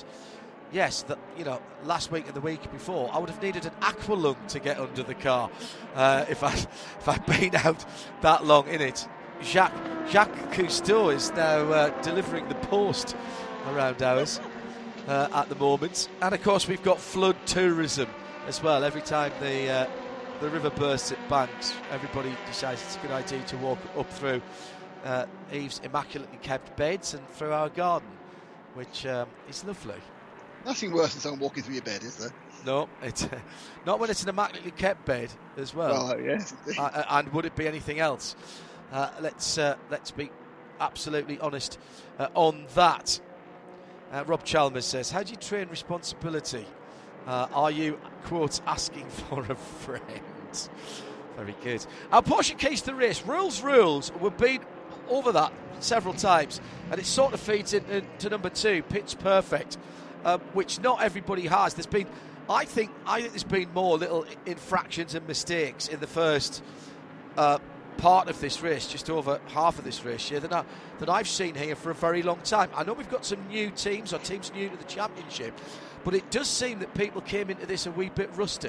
last week and the week before, I would have needed an aqua lung to get under the car. If I'd been out that long in it. Jacques Cousteau is now delivering the post around ours at the moment, and of course we've got flood tourism as well. Every time the river bursts at Banks, everybody decides it's a good idea to walk up through Eve's immaculately kept beds and through our garden, which is lovely. Nothing worse than someone walking through your bed, is there? No, it's not when it's an immaculately kept bed as well. Oh, yes. And would it be anything else? Let's be absolutely honest on that. Rob Chalmers says, how do you train responsibility? Are you, quote, asking for a friend? Very good. Our Porsche Keys to the Race. Rules. We've been over that several times, and it sort of feeds into number 2, Pitch Perfect, which not everybody has. I think there's been more little infractions and mistakes in the first part of this race, just over half of this race here, that I've seen here for a very long time. I know we've got some new teams, or teams new to the championship, but it does seem that people came into this a wee bit rusty.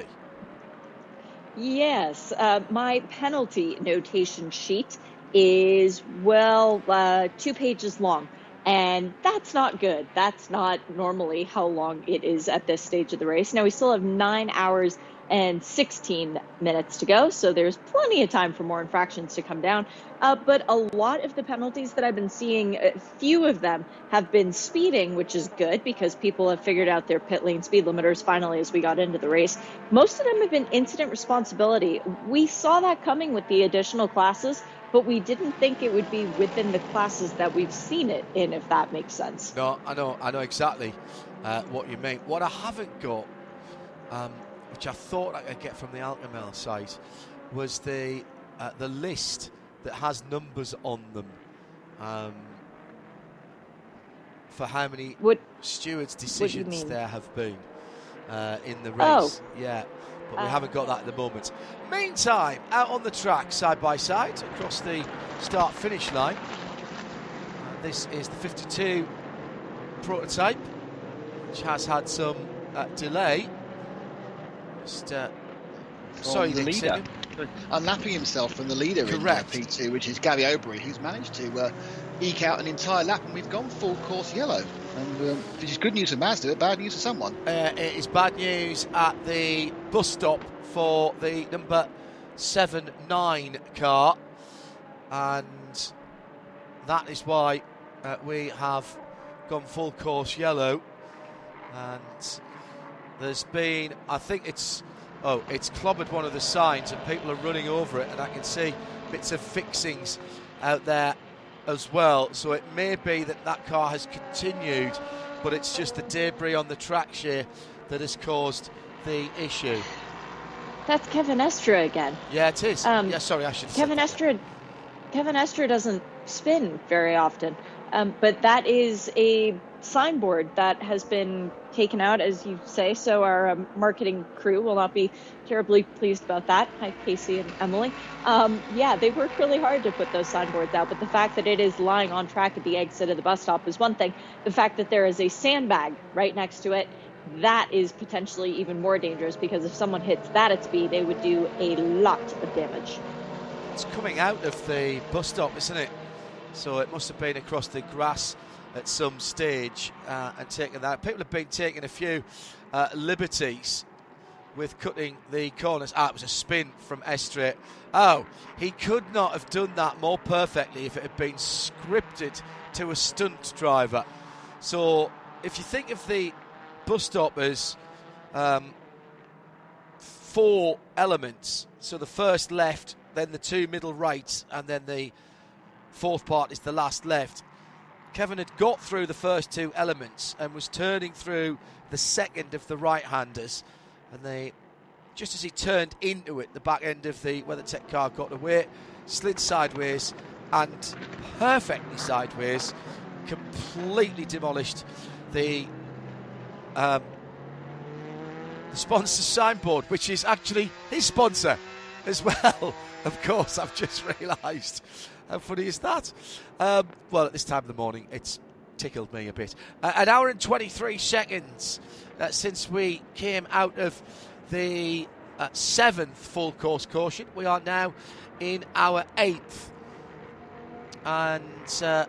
Yes, my penalty notation sheet is 2 pages long, And that's not good. That's not normally how long it is at this stage of the race. Now, we still have 9 hours and 16 minutes to go, so there's plenty of time for more infractions to come down. But a lot of the penalties that I've been seeing, few of them have been speeding, which is good because people have figured out their pit lane speed limiters finally as we got into the race. Most of them have been incident responsibility. We saw that coming with the additional classes, but we didn't think it would be within the classes that we've seen it in, if that makes sense. No, I know exactly what you mean. What I haven't got, which I thought I could get from the Alcamel site, was the list that has numbers on them for how many stewards' decisions there have been in the race. Yeah, but we haven't got that at the moment. Meantime, out on the track, side by side, across the start-finish line. This is the 52 prototype, which has had some delay. Sorry, the leader. Unlapping himself from the leader in P2, which is Gary Obery, who's managed to eke out an entire lap, and we've gone full course yellow. And which is good news for Mazda, but bad news for someone. It is bad news at the bus stop for the number 7-9 car, and that is why we have gone full course yellow. And there's been, I think it's clobbered one of the signs and people are running over it, and I can see bits of fixings out there as well. So it may be that car has continued, but it's just the debris on the track shear that has caused the issue. That's Kevin Estre again. Yeah, it is. Sorry, I should Kevin Estre doesn't spin very often, but that is a signboard that has been taken out, as you say, so our marketing crew will not be terribly pleased about that. Hi, Casey and Emily. They worked really hard to put those signboards out, but the fact that it is lying on track at the exit of the bus stop is one thing. The fact that there is a sandbag right next to it, that is potentially even more dangerous, because if someone hits that at speed, they would do a lot of damage. It's coming out of the bus stop, isn't it? So it must have been across the grass at some stage and taken that. People have been taking a few liberties with cutting the corners. It was a spin from Estre. He could not have done that more perfectly if it had been scripted to a stunt driver. So if you think of the bus stop as 4 elements, so the first left, then the 2 middle rights, and then the fourth part is the last left. Kevin had got through the first 2 elements and was turning through the second of the right-handers, and just as he turned into it, the back end of the WeatherTech car got away, slid sideways, and perfectly sideways, completely demolished the sponsor signboard, which is actually his sponsor as well. Of course, I've just realised. How funny is that? Well, at this time of the morning, it's tickled me a bit. An hour and 23 seconds since we came out of the 7th full course caution. We are now in our 8th. And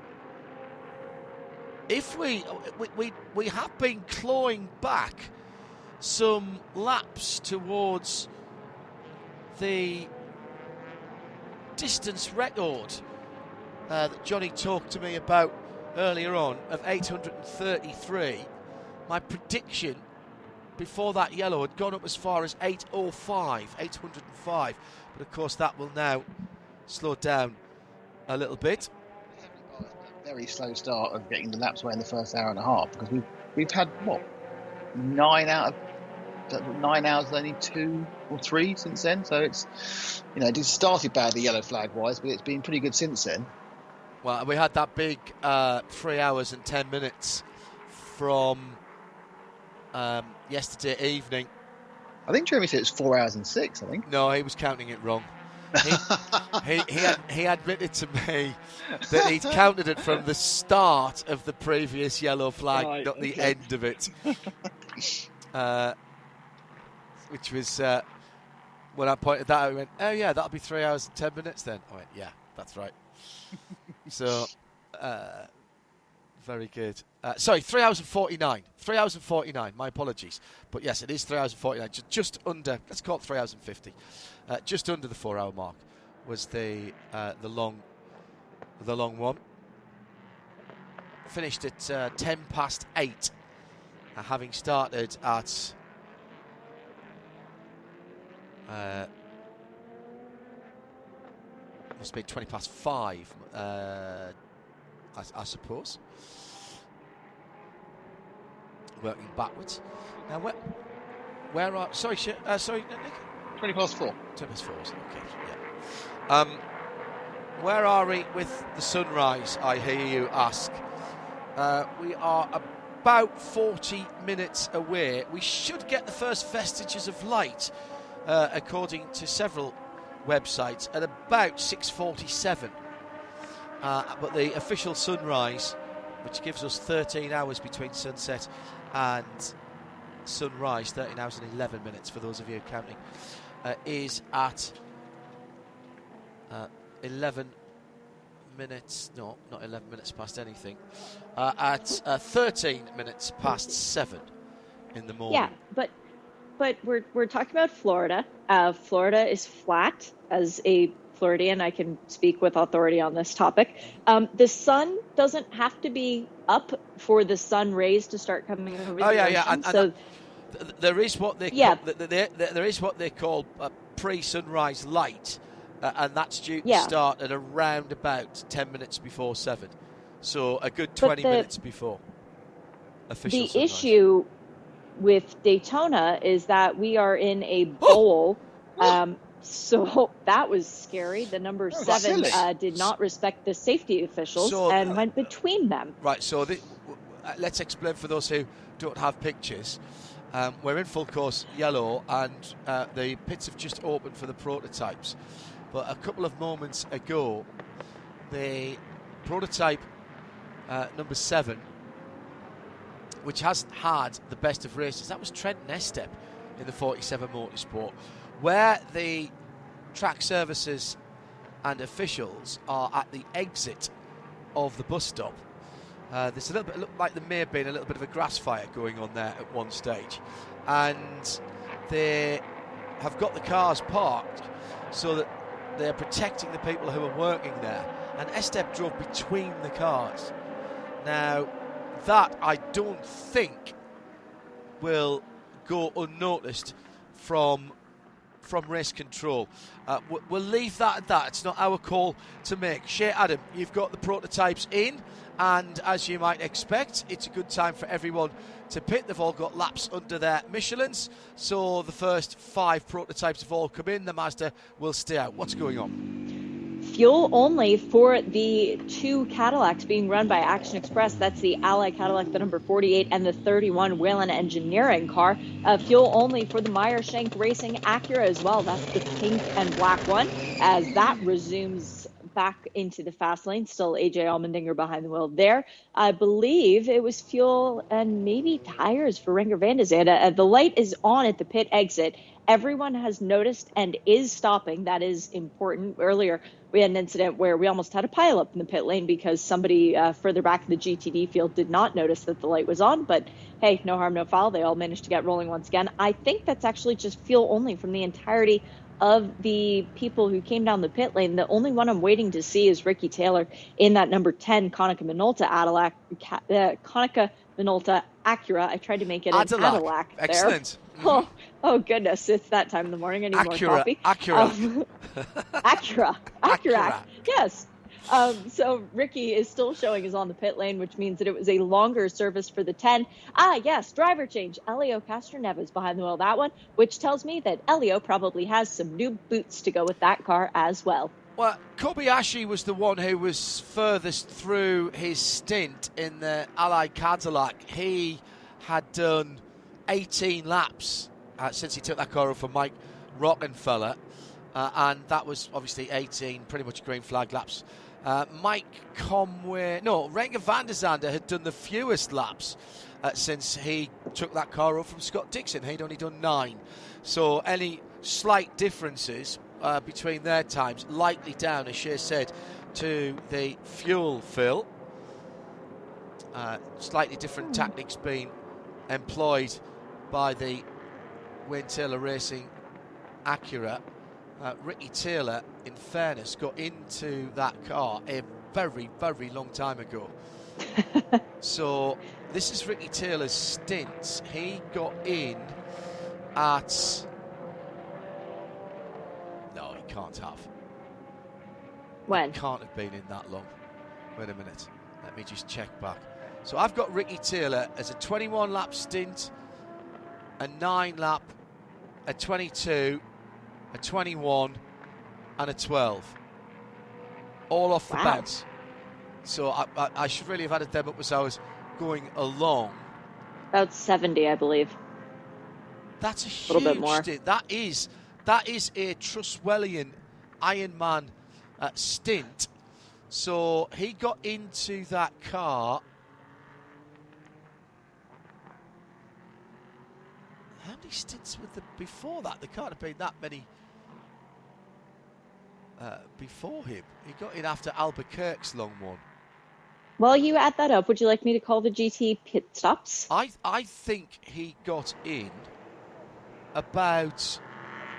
if we have been clawing back some laps towards the distance record that Johnny talked to me about earlier on of 833. My prediction before that yellow had gone up as far as 805. But of course that will now slow down a little bit. Very slow start of getting the laps away in the first hour and a half, because we've had 9 hours, only 2 or 3 since then. So it's, it started badly yellow flag wise, but it's been pretty good since then. Well, we had that big 3 hours and 10 minutes from yesterday evening. I think Jeremy said it's 4 hours and 6. I think. No, he was counting it wrong. He admitted to me that he'd counted it from the start of the previous yellow flag, not the end of it. Which was when I pointed that out, he went, "Oh yeah, that'll be 3 hours and 10 minutes then." I went, "Yeah, that's right." So Very good. Sorry, 3 hours and 49. 3 hours and 49. My apologies. But yes, it is 3 hours and 49. Just under, let's call it 3 hours and 50. Just under the 4 hour mark was the long one. Finished at 10 past 8. Having started at must be 20 past 5, I suppose. Working backwards. Now, where are... Sorry, Nick? 20 past 4. 20 past 4, okay, yeah. Where are we with the sunrise, I hear you ask? We are about 40 minutes away. We should get the first vestiges of light, according to several websites, at about 6:47. But the official sunrise, which gives us 13 hours between sunset and sunrise, 13 hours and 11 minutes for those of you counting, is at 11 minutes, no, not 11 minutes past anything, at 13 minutes past 7 in the morning. Yeah, but we're talking about Florida. Florida is flat. As a Floridian, I can speak with authority on this topic. The sun doesn't have to be up for the sun rays to start coming over the ocean. And there is what they call, there is what they call pre-sunrise light, and that's due to start at around about 10 minutes before 7. So a good 20 minutes before official sunrise. The issue with Daytona is that we are in a bowl. So that was scary. The number 7 did not respect the safety officials and went between them. Right, so let's explain for those who don't have pictures. We're in full course yellow, and the pits have just opened for the prototypes. But a couple of moments ago, the prototype number 7, which hasn't had the best of races, that was Trent Nestep in the 47 Motorsport, where the track services and officials are at the exit of the bus stop. There's a little bit, it looked like there may have been a little bit of a grass fire going on there at one stage, and they have got the cars parked so that they're protecting the people who are working there, and Estep drove between the cars. Now, that I don't think will go unnoticed from race control. We'll leave that at that. It's not our call to make. Shea Adam, you've got the prototypes in, and as you might expect, it's a good time for everyone to pit. They've all got laps under their Michelins, so the first 5 prototypes have all come in. The Mazda will stay out. What's going on? Fuel only for the 2 Cadillacs being run by Action Express. That's the Ally Cadillac, the number 48, and the 31 Whelen Engineering car. Fuel only for the Meyer Shank Racing Acura as well. That's the pink and black one, as that resumes back into the fast lane. Still AJ Allmendinger behind the wheel there. I believe it was fuel and maybe tires for Renger van der Zande. The light is on at the pit exit. Everyone has noticed and is stopping. That is important. Earlier, we had an incident where we almost had a pileup in the pit lane because somebody further back in the GTD field did not notice that the light was on. But hey, no harm, no foul. They all managed to get rolling once again. I think that's actually just fuel only from the entirety of the people who came down the pit lane. The only one I'm waiting to see is Ricky Taylor in that number 10 Konica Minolta Konica Minolta Acura. I tried to make it an Cadillac there. Excellent. Oh goodness, it's that time in the morning. I need more coffee. Acura. Yes. So Ricky is still showing is on the pit lane, which means that it was a longer service for the 10. Yes, driver change. Elio Castroneves behind the wheel of that one, which tells me that Elio probably has some new boots to go with that car as well. Well, Kobayashi was the one who was furthest through his stint in the Ally Cadillac. He had done 18 laps since he took that car over for Mike Rockenfeller, and that was obviously 18 pretty much green flag laps. Renger van der Zande had done the fewest laps since he took that car over from Scott Dixon. He'd only done 9. So any slight differences between their times likely down, as Shea said, to the fuel fill. Slightly different tactics being employed by the Wayne Taylor Racing Acura. Ricky Taylor, in fairness, got into that car a very, very long time ago. So this is Ricky Taylor's stint. He got in at... No, he can't have. When? He can't have been in that long. Wait a minute. Let me just check back. So I've got Ricky Taylor as a 21-lap stint, a 9-lap, a 22, a 21, and a 12. All off the bounce. So I should really have added them up as I was going along. About 70, I believe. That's a huge little bit more. stint. That is a Truswellian Ironman stint. So he got into that car. How many stints were there before that? There can't have been that many before him. He got in after Albuquerque's long one. While you add that up, would you like me to call the GT pit stops? I think he got in about...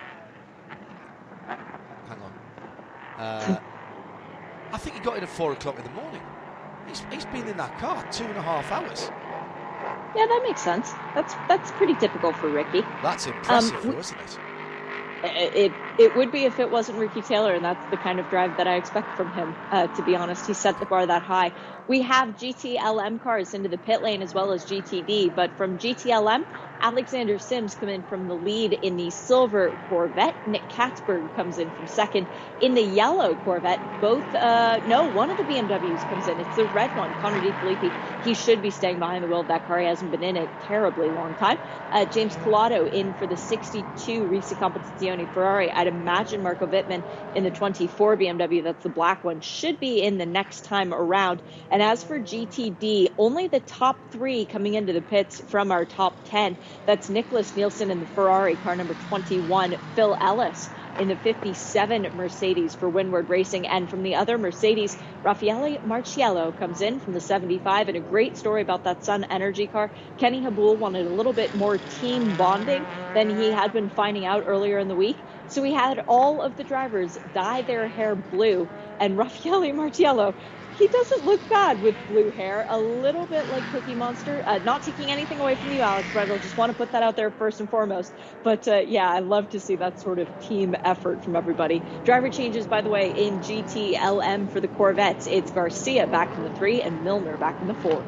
Hang on. I think he got in at 4 o'clock in the morning. He's been in that car 2.5 hours. Yeah, that makes sense. That's pretty typical for Ricky. That's impressive, though, isn't it? It would be if it wasn't Ricky Taylor, and that's the kind of drive that I expect from him, to be honest. He set the bar that high. We have GTLM cars into the pit lane as well as GTD, but from GTLM, Alexander Sims come in from the lead in the silver Corvette. Nick Katzberg comes in from second in the yellow Corvette. One of the BMWs comes in. It's the red one, Connor DeFilippi. He should be staying behind the wheel of that car. He hasn't been in a terribly long time. James Collado in for the 62 Risi Competizione Ferrari. I'd imagine Marco Wittmann in the 24 BMW, that's the black one, should be in the next time around. And as for GTD, only the top 3 coming into the pits from our top 10. That's Nicholas Nielsen in the Ferrari, car number 21, Phil Ellis in the 57 Mercedes for Windward Racing. And from the other Mercedes, Raffaele Marciello comes in from the 75. And a great story about that Sun Energy car. Kenny Habul wanted a little bit more team bonding than he had been finding out earlier in the week. So he had all of the drivers dye their hair blue. And Raffaele Marciello, he doesn't look bad with blue hair, a little bit like Cookie Monster. Not taking anything away from you, Alex, but I just want to put that out there first and foremost. But yeah, I love to see that sort of team effort from everybody. Driver changes, by the way, in GTLM for the Corvettes. It's Garcia back in the 3 and Milner back in the 4.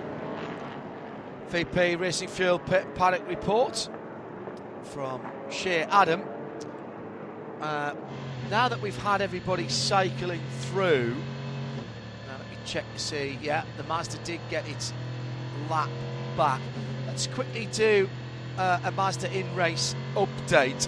VP Racing Fuel pit paddock report from Shea Adam. Now that we've had everybody cycling through, check to see, yeah, the Mazda did get its lap back. Let's quickly do a Mazda in-race update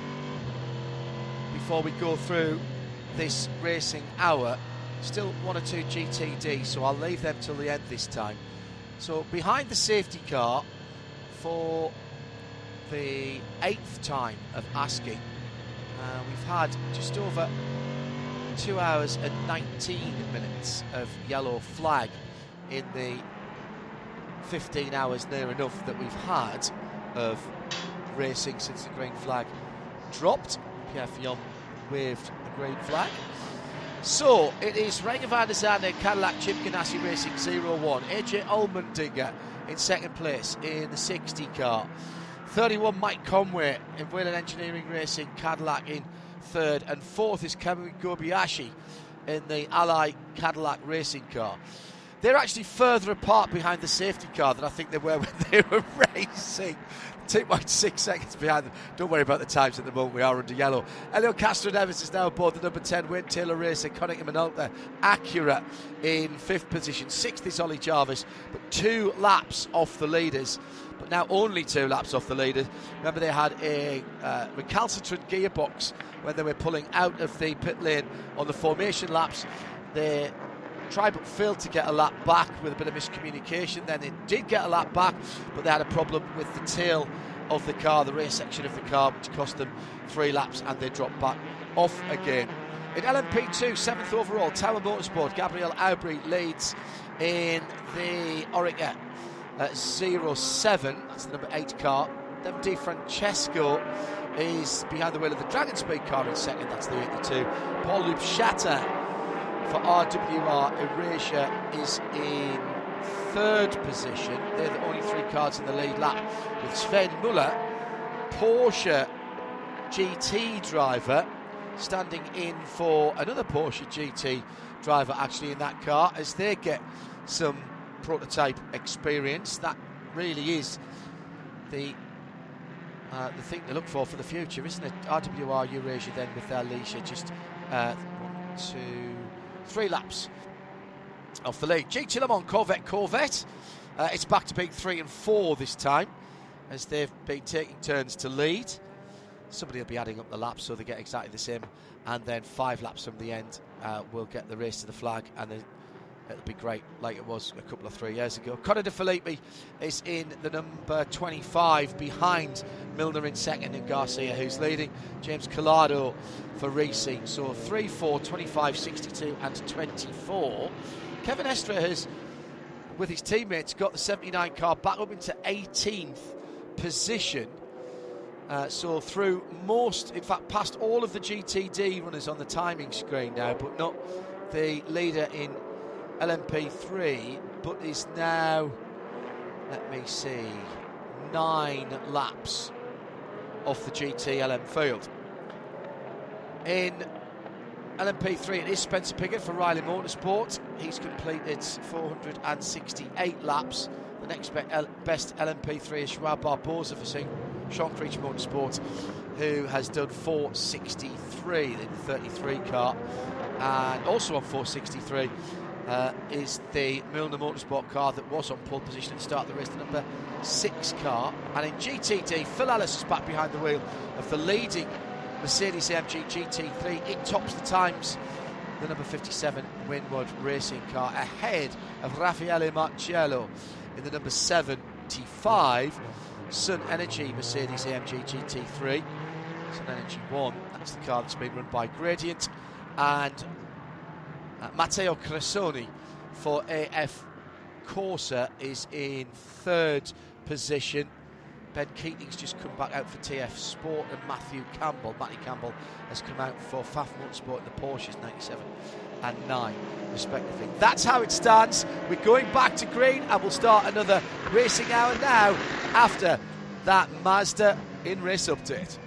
before we go through this racing hour. Still 1 or 2 GTD, so I'll leave them till the end this time. So behind the safety car for the 8th time of asking, we've had just over 2 hours and 19 minutes of yellow flag in the 15 hours near enough that we've had of racing since the green flag dropped. Pierre Fillon waved the green flag. So it is Renger van der Zande, Cadillac Chip Ganassi Racing 01. AJ Allmendinger in second place in the 60 car. 31 Mike Conway in Whelen Engineering Racing Cadillac in third, and fourth is Kamui Kobayashi in the Ally Cadillac racing car. They're actually further apart behind the safety car than I think they were when they were racing. 2.6 seconds behind them. Don't worry about the times at the moment, we are under yellow. Elio Castro Neves is now aboard the number 10 Wayne Taylor Racing. Konica Minolta Acura in 5th position. 6th is Ollie Jarvis, but 2 laps off the leaders. But now only 2 laps off the leaders. Remember, they had a recalcitrant gearbox when they were pulling out of the pit lane on the formation laps. They tried but failed to get a lap back with a bit of miscommunication. Then they did get a lap back, but they had a problem with the tail of the car, the rear section of the car, which cost them 3 laps, and they dropped back off again. In LMP2, 7th overall, Tower Motorsport, Gabriel Aubry leads in the Oreca 07. That's the number 8 car. Devon Di Francesco is behind the wheel of the Dragon Speed car in second. That's the 82. Paul Lubschatter for RWR Eurasia is in third position. They're the only 3 cars in the lead lap, with Sven Muller, Porsche GT driver, standing in for another Porsche GT driver actually in that car, as they get some prototype experience. That really is the thing to look for the future, isn't it? RWR Eurasia then with their leisure, just 1, 2, 3 laps off the lead. GT Le Mans Corvette, it's back to being 3 and 4 this time, as they've been taking turns to lead. Somebody will be adding up the laps so they get exactly the same, and then 5 laps from the end will get the race to the flag, and then it'll be great like it was a couple of 3 years ago. Connor De Filippi is in the number 25 behind Milner in second and Garcia, who's leading. James Collado for Racing. So 3, 4, 25, 62 and 24. Kevin Estre has, with his teammates, got the 79 car back up into 18th position. So through most, in fact past all of the GTD runners on the timing screen now, but not the leader in LMP3, but is now, let me see, 9 laps off the GT LM field. In LMP3 it is Spencer Pigot for Riley Motorsport. He's completed 468 laps. The next best LMP3 is Joao Barbosa for Sean Creech Motorsport, who has done 463 in the 33 car, and also on 463 is the Milner Motorsport car that was on pole position at the start of the race, the number 6 car. And in GTD, Phil Ellis is back behind the wheel of the leading Mercedes-AMG GT3. It tops the times, the number 57 Winward Racing car, ahead of Raffaele Marciello in the number 75 Sun Energy Mercedes-AMG GT3. Sun Energy 1, that's the car that's been run by Gradient. And Matteo Cressoni for AF Corsa is in third position. Ben Keating's just come back out for TF Sport, and Matty Campbell has come out for Pfaff Motorsport in the Porsches 97 and 9 respectively. That's how it stands. We're going back to green, and we'll start another racing hour now after that Mazda in race update.